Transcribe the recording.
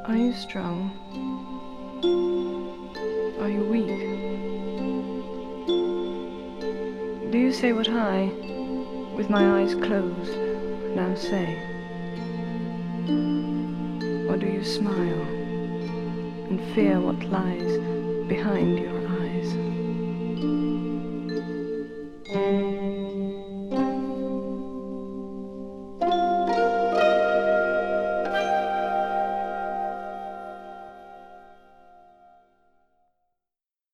Are you strong? Are you weak? Do you say what I, with my eyes closed, now say? Or do you smile and fear what lies behind your eyes?